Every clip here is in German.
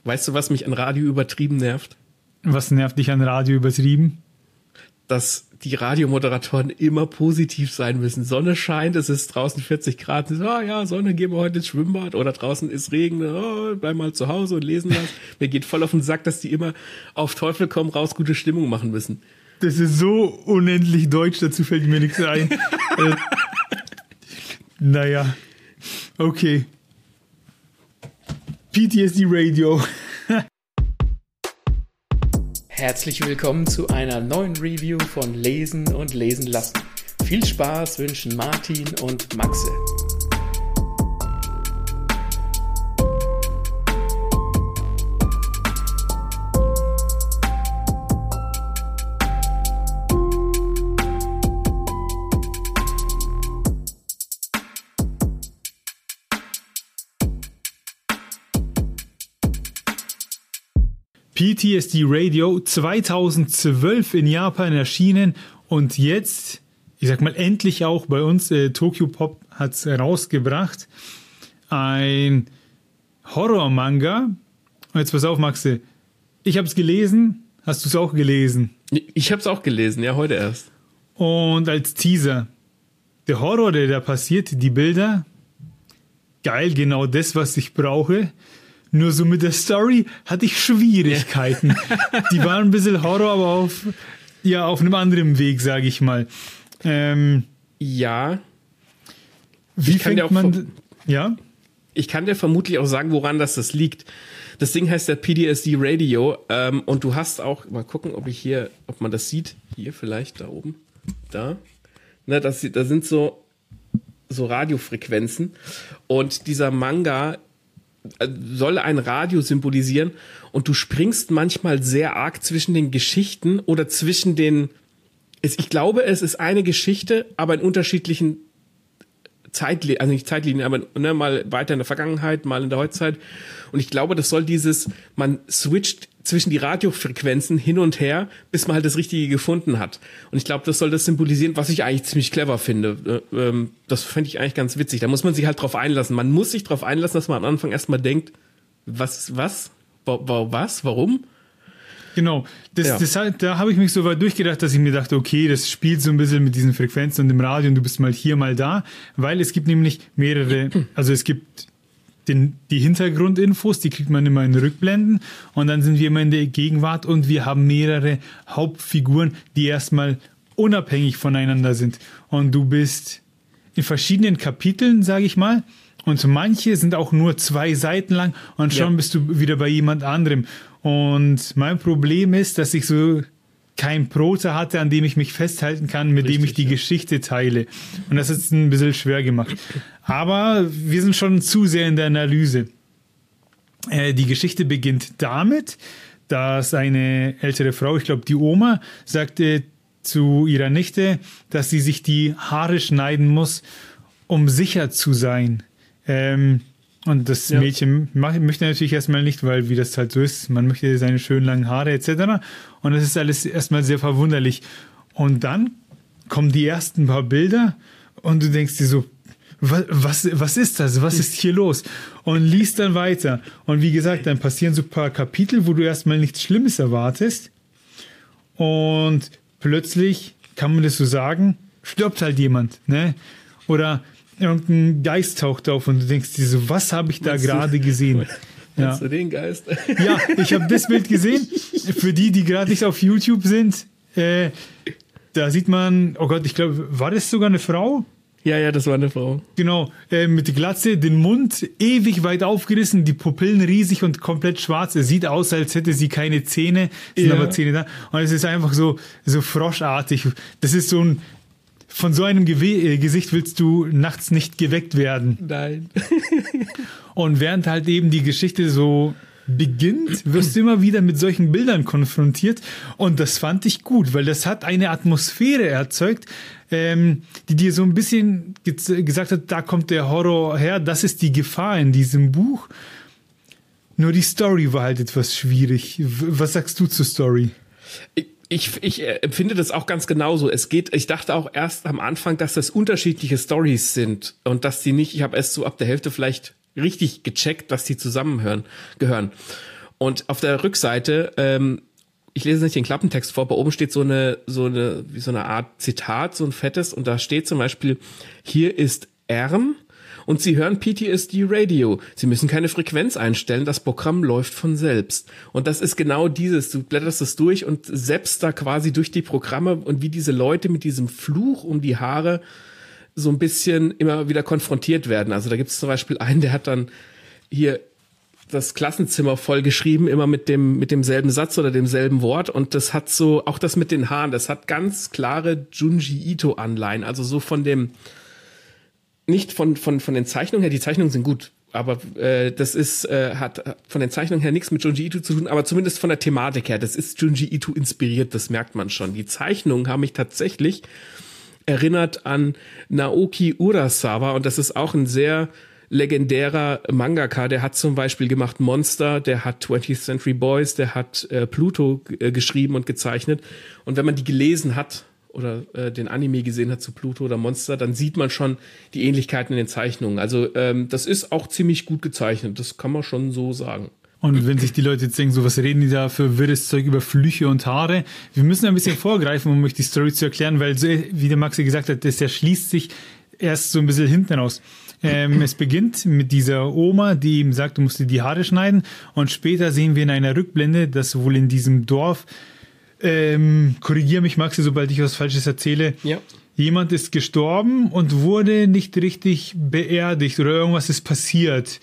Weißt du, was mich an Radio übertrieben nervt? Was nervt dich an Radio übertrieben? Dass die Radiomoderatoren immer positiv sein müssen. Sonne scheint, es ist draußen 40 Grad. So, ja, Sonne, gehen wir heute ins Schwimmbad. Oder draußen ist Regen, bleib mal zu Hause und lesen was. Mir geht voll auf den Sack, dass die immer auf Teufel komm raus gute Stimmung machen müssen. Das ist so unendlich deutsch, dazu fällt mir nichts ein. Naja, okay. PTSD Radio. Herzlich willkommen zu einer neuen Review von Lesen und Lesen lassen. Viel Spaß wünschen Martin und Maxe. PTSD Radio 2012 in Japan erschienen und jetzt, ich sag mal endlich auch bei uns, Tokyo Pop hat's rausgebracht, ein Horror-Manga. Und jetzt pass auf, Maxe, ich hab's gelesen, hast du es auch gelesen? Ich hab's auch gelesen, ja, heute erst. Und als Teaser, der Horror, der da passiert, die Bilder, geil, genau das, was ich brauche. Nur so mit der Story hatte ich Schwierigkeiten. Ja. Die waren ein bisschen Horror, aber auf einem anderen Weg, sage ich mal. Ja. Wie fängt man... Ja? Ich kann dir vermutlich auch sagen, woran das liegt. Das Ding heißt ja PTSD Radio. Und du hast auch... Mal gucken, ob man das sieht. Hier vielleicht, da oben. Da. Na, da sind so Radiofrequenzen. Und dieser Manga soll ein Radio symbolisieren und du springst manchmal sehr arg zwischen den Geschichten oder zwischen den, ich glaube, es ist eine Geschichte, aber in unterschiedlichen Zeitlinien, also nicht Zeitlinien, aber mal weiter in der Vergangenheit, mal in der Heutzeit. Und ich glaube, das soll man switcht zwischen die Radiofrequenzen hin und her, bis man halt das Richtige gefunden hat. Und ich glaube, das soll das symbolisieren, was ich eigentlich ziemlich clever finde. Das fände ich eigentlich ganz witzig. Da muss man sich halt drauf einlassen. Man muss sich drauf einlassen, dass man am Anfang erstmal denkt, was? Warum? Genau, da habe ich mich so weit durchgedacht, dass ich mir dachte, okay, das spielt so ein bisschen mit diesen Frequenzen und dem Radio und du bist mal hier, mal da, weil es gibt nämlich mehrere, also es gibt die Hintergrundinfos, die kriegt man immer in Rückblenden und dann sind wir immer in der Gegenwart und wir haben mehrere Hauptfiguren, die erstmal unabhängig voneinander sind und du bist in verschiedenen Kapiteln, sage ich mal, und manche sind auch nur 2 Seiten lang und schon bist du wieder bei jemand anderem. Und mein Problem ist, dass ich so kein Prosa hatte, an dem ich mich festhalten kann, mit dem ich die Geschichte teile. Und das ist ein bisschen schwer gemacht. Aber wir sind schon zu sehr in der Analyse. Die Geschichte beginnt damit, dass eine ältere Frau, ich glaube die Oma, sagte zu ihrer Nichte, dass sie sich die Haare schneiden muss, um sicher zu sein. Und das Mädchen möchte natürlich erstmal nicht, weil wie das halt so ist, man möchte seine schönen langen Haare etc. Und das ist alles erstmal sehr verwunderlich. Und dann kommen die ersten paar Bilder und du denkst dir so, was ist das? Was ist hier los? Und liest dann weiter. Und wie gesagt, dann passieren so ein paar Kapitel, wo du erstmal nichts Schlimmes erwartest. Und plötzlich, kann man das so sagen, stirbt halt jemand, ne? Oder irgendein Geist taucht auf und du denkst dir so, was habe ich da gerade gesehen? Meinst du den Geist? Ja, ich habe das Bild gesehen. Für die gerade nicht auf YouTube sind, da sieht man, oh Gott, ich glaube, war das sogar eine Frau? Ja, das war eine Frau. Genau, mit der Glatze, den Mund ewig weit aufgerissen, die Pupillen riesig und komplett schwarz. Es sieht aus, als hätte sie keine Zähne, sind aber Zähne da. Und es ist einfach so froschartig. Das ist so von so einem Gesicht willst du nachts nicht geweckt werden. Nein. Und während halt eben die Geschichte so beginnt, wirst du immer wieder mit solchen Bildern konfrontiert. Und das fand ich gut, weil das hat eine Atmosphäre erzeugt, die dir so ein bisschen gesagt hat, da kommt der Horror her, das ist die Gefahr in diesem Buch. Nur die Story war halt etwas schwierig. Was sagst du zur Story? Ich empfinde das auch ganz genauso. Ich dachte auch erst am Anfang, dass das unterschiedliche Storys sind und dass die nicht, ich habe erst so ab der Hälfte vielleicht richtig gecheckt, dass die gehören. Und auf der Rückseite, ich lese nicht den Klappentext vor, aber oben steht so eine Art Zitat, so ein fettes, und da steht zum Beispiel, hier ist Ern und Sie hören PTSD Radio. Sie müssen keine Frequenz einstellen, das Programm läuft von selbst. Und das ist genau dieses, du blätterst das durch und selbst da quasi durch die Programme und wie diese Leute mit diesem Fluch um die Haare so ein bisschen immer wieder konfrontiert werden. Also da gibt es zum Beispiel einen, der hat dann hier das Klassenzimmer voll geschrieben, immer mit demselben Satz oder demselben Wort, und das hat so, auch das mit den Haaren, das hat ganz klare Junji Ito Anleihen, also so von dem, nicht von den Zeichnungen her, die Zeichnungen sind gut, aber das ist, hat von den Zeichnungen her nichts mit Junji Ito zu tun, aber zumindest von der Thematik her, das ist Junji Ito inspiriert, das merkt man schon. Die Zeichnungen haben mich tatsächlich erinnert an Naoki Urasawa, und das ist auch ein sehr legendärer Mangaka, der hat zum Beispiel gemacht Monster, der hat 20th Century Boys, der hat Pluto geschrieben und gezeichnet. Und wenn man die gelesen hat oder den Anime gesehen hat zu Pluto oder Monster, dann sieht man schon die Ähnlichkeiten in den Zeichnungen. Also das ist auch ziemlich gut gezeichnet, das kann man schon so sagen. Und wenn sich die Leute jetzt denken, so was reden die da für wirres Zeug über Flüche und Haare, wir müssen ein bisschen vorgreifen, um euch die Story zu erklären, weil so, wie der Maxi gesagt hat, das erschließt sich erst so ein bisschen hinten raus. Es beginnt mit dieser Oma, die ihm sagt, du musst dir die Haare schneiden, und später sehen wir in einer Rückblende, dass wohl in diesem Dorf, korrigiere mich Maxi, sobald ich was Falsches erzähle, ja, jemand ist gestorben und wurde nicht richtig beerdigt oder irgendwas ist passiert.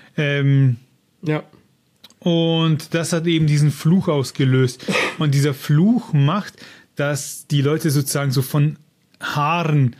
Ja. Und das hat eben diesen Fluch ausgelöst. Und dieser Fluch macht, dass die Leute sozusagen so von Haaren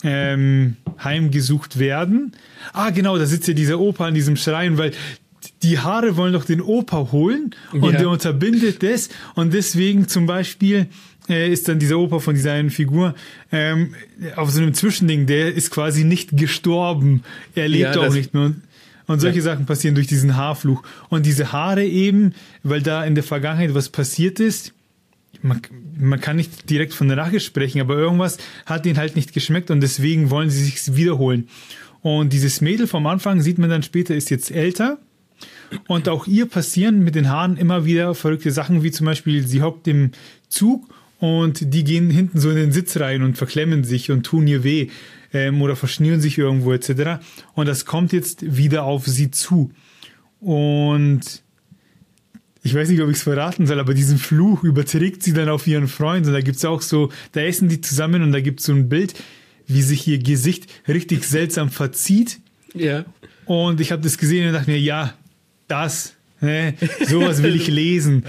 heimgesucht werden. Ah, genau, da sitzt ja dieser Opa an diesem Schrein, weil die Haare wollen doch den Opa holen, und der unterbindet das, und deswegen zum Beispiel ist dann dieser Opa von dieser einen Figur auf so einem Zwischending, der ist quasi nicht gestorben, er lebt auch nicht mehr. Und solche Sachen passieren durch diesen Haarfluch. Und diese Haare eben, weil da in der Vergangenheit was passiert ist, man kann nicht direkt von der Rache sprechen, aber irgendwas hat ihnen halt nicht geschmeckt, und deswegen wollen sie sich wiederholen. Und dieses Mädel vom Anfang, sieht man dann später, ist jetzt älter, und auch ihr passieren mit den Haaren immer wieder verrückte Sachen, wie zum Beispiel, sie hockt im Zug und die gehen hinten so in den Sitz rein und verklemmen sich und tun ihr weh oder verschnüren sich irgendwo etc. Und das kommt jetzt wieder auf sie zu. Und ich weiß nicht, ob ich es verraten soll, aber diesen Fluch überträgt sie dann auf ihren Freund. Und da gibt's auch so, da essen die zusammen, und da gibt's so ein Bild, wie sich ihr Gesicht richtig seltsam verzieht. Ja. Und ich habe das gesehen und dachte mir, ja, sowas will ich lesen.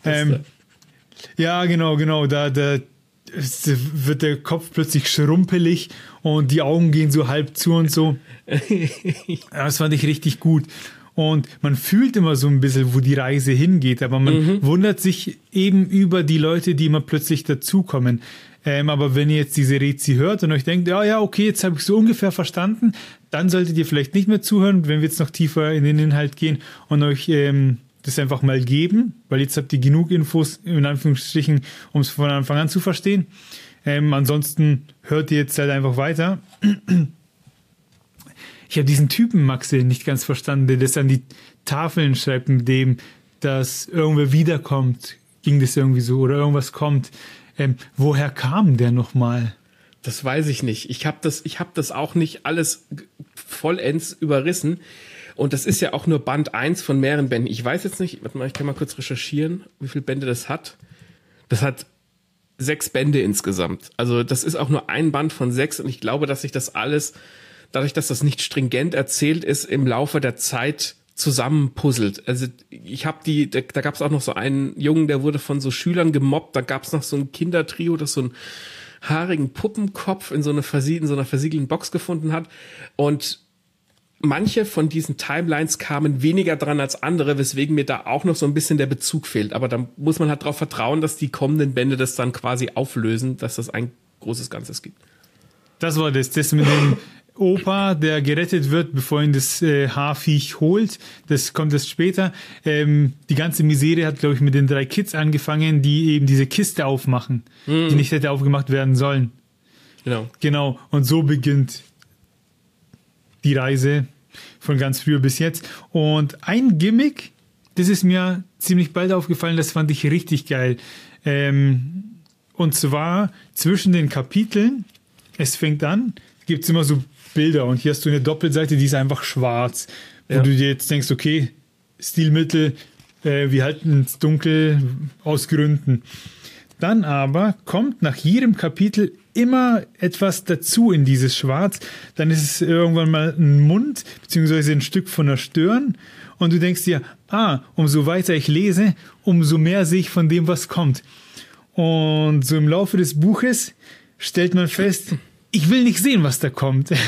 Ja, genau, da wird der Kopf plötzlich schrumpelig und die Augen gehen so halb zu und so. Das fand ich richtig gut. Und man fühlt immer so ein bisschen, wo die Reise hingeht, aber man wundert sich eben über die Leute, die immer plötzlich dazukommen. Aber wenn ihr jetzt diese Rezi hört und euch denkt, ja, okay, jetzt habe ich so ungefähr verstanden, dann solltet ihr vielleicht nicht mehr zuhören, wenn wir jetzt noch tiefer in den Inhalt gehen und euch das einfach mal geben, weil jetzt habt ihr genug Infos, in Anführungsstrichen, um es von Anfang an zu verstehen. Ansonsten hört ihr jetzt halt einfach weiter. Ich habe diesen Typen, Maxi, nicht ganz verstanden, der das an die Tafeln schreibt, mit dem, dass irgendwer wiederkommt. Ging das irgendwie so? Oder irgendwas kommt. Woher kam der nochmal? Das weiß ich nicht. Ich hab das auch nicht alles vollends überrissen. Und das ist ja auch nur Band 1 von mehreren Bänden. Ich weiß jetzt nicht, warte mal, ich kann mal kurz recherchieren, wie viele Bände das hat. Das hat 6 Bände insgesamt. Also das ist auch nur ein Band von 6, und ich glaube, dass sich das alles, dadurch, dass das nicht stringent erzählt ist, im Laufe der Zeit zusammenpuzzelt. Also ich habe da gab es auch noch so einen Jungen, der wurde von so Schülern gemobbt, da gab es noch so ein Kindertrio, das so einen haarigen Puppenkopf in so einer versiegelten Box gefunden hat, und manche von diesen Timelines kamen weniger dran als andere, weswegen mir da auch noch so ein bisschen der Bezug fehlt, aber da muss man halt drauf vertrauen, dass die kommenden Bände das dann quasi auflösen, dass das ein großes Ganzes gibt. Das war das mit dem Opa, der gerettet wird, bevor ihn das Haarviech holt. Das kommt erst später. Die ganze Misere hat, glaube ich, mit den 3 Kids angefangen, die eben diese Kiste aufmachen, die nicht hätte aufgemacht werden sollen. Genau. Und so beginnt die Reise von ganz früher bis jetzt. Und ein Gimmick, das ist mir ziemlich bald aufgefallen, das fand ich richtig geil. Und zwar zwischen den Kapiteln, es fängt an, gibt es immer so Bilder und hier hast du eine Doppelseite, die ist einfach schwarz. Wo du dir jetzt denkst, okay, Stilmittel, wir halten ins Dunkel aus Gründen. Dann aber kommt nach jedem Kapitel immer etwas dazu in dieses Schwarz. Dann ist es irgendwann mal ein Mund, beziehungsweise ein Stück von der Stirn. Und du denkst dir, umso weiter ich lese, umso mehr sehe ich von dem, was kommt. Und so im Laufe des Buches stellt man fest, ich will nicht sehen, was da kommt. Ich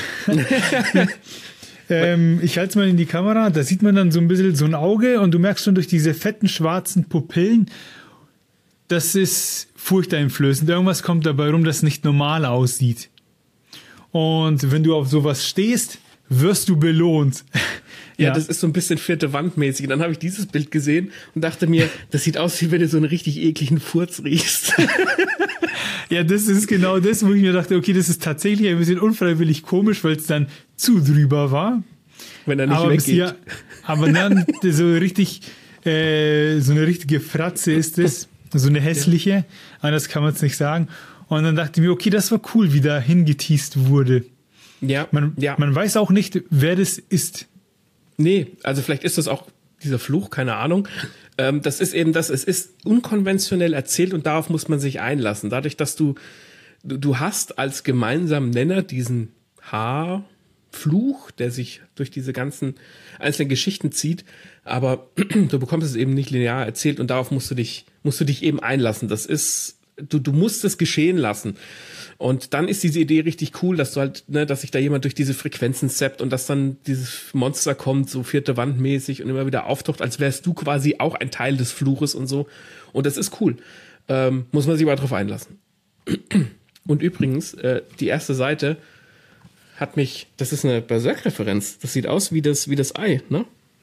halte es mal in die Kamera, da sieht man dann so ein bisschen so ein Auge und du merkst schon durch diese fetten schwarzen Pupillen, das ist furchteinflößend. Irgendwas kommt dabei rum, das nicht normal aussieht. Und wenn du auf sowas stehst, wirst du belohnt. Ja, das ist so ein bisschen vierte Wand mäßig. Und dann habe ich dieses Bild gesehen und dachte mir, das sieht aus, wie wenn du so einen richtig ekligen Furz riechst. Ja, das ist genau das, wo ich mir dachte, okay, das ist tatsächlich ein bisschen unfreiwillig komisch, weil es dann zu drüber war. Wenn er nicht weggeht. Ja, aber dann so richtig, so eine richtige Fratze ist es, so eine hässliche, anders kann man es nicht sagen. Und dann dachte ich mir, okay, das war cool, wie da hingeteast wurde. Ja, man weiß auch nicht, wer das ist. Nee, also vielleicht ist das auch dieser Fluch, keine Ahnung. Das ist eben das, es ist unkonventionell erzählt und darauf muss man sich einlassen. Dadurch, dass du hast als gemeinsamen Nenner diesen Haarfluch, der sich durch diese ganzen einzelnen Geschichten zieht, aber du bekommst es eben nicht linear erzählt und darauf musst du dich eben einlassen. Das ist, du musst es geschehen lassen. Und dann ist diese Idee richtig cool, dass du halt, dass sich da jemand durch diese Frequenzen zappt und dass dann dieses Monster kommt, so vierte Wand mäßig und immer wieder auftaucht, als wärst du quasi auch ein Teil des Fluches und so. Und das ist cool. Muss man sich aber drauf einlassen. Und übrigens, die erste Seite hat mich, das ist eine Berserk-Referenz. Das sieht aus wie das Ei, ne?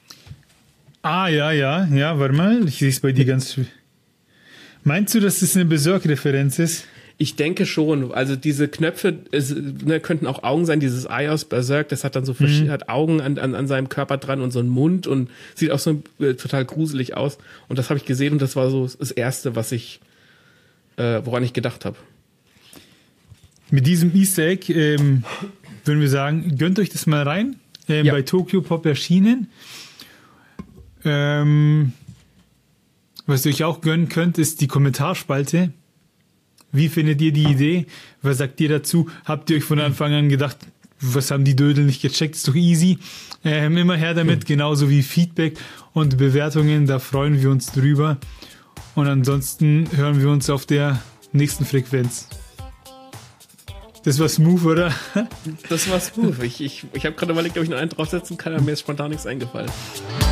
Ja, warte mal, ich sehe es bei dir ganz. Meinst du, dass das eine Berserk-Referenz ist? Ich denke schon, also diese Knöpfe könnten auch Augen sein, dieses Ei aus Berserk, das hat dann so verschiedene, hat Augen an seinem Körper dran und so einen Mund und sieht auch so total gruselig aus. Und das habe ich gesehen und das war so das Erste, was woran ich gedacht habe. Mit diesem Easter Egg würden wir sagen, gönnt euch das mal rein, bei Tokyopop erschienen. Was ihr euch auch gönnen könnt, ist die Kommentarspalte. Wie findet ihr die Idee? Was sagt ihr dazu? Habt ihr euch von Anfang an gedacht, was haben die Dödel nicht gecheckt? Ist doch easy. Immer her damit, genauso wie Feedback und Bewertungen, da freuen wir uns drüber. Und ansonsten hören wir uns auf der nächsten Frequenz. Das war smooth, oder? Das war smooth. Ich habe gerade überlegt, ob ich noch einen draufsetzen kann, aber mir ist spontan nichts eingefallen.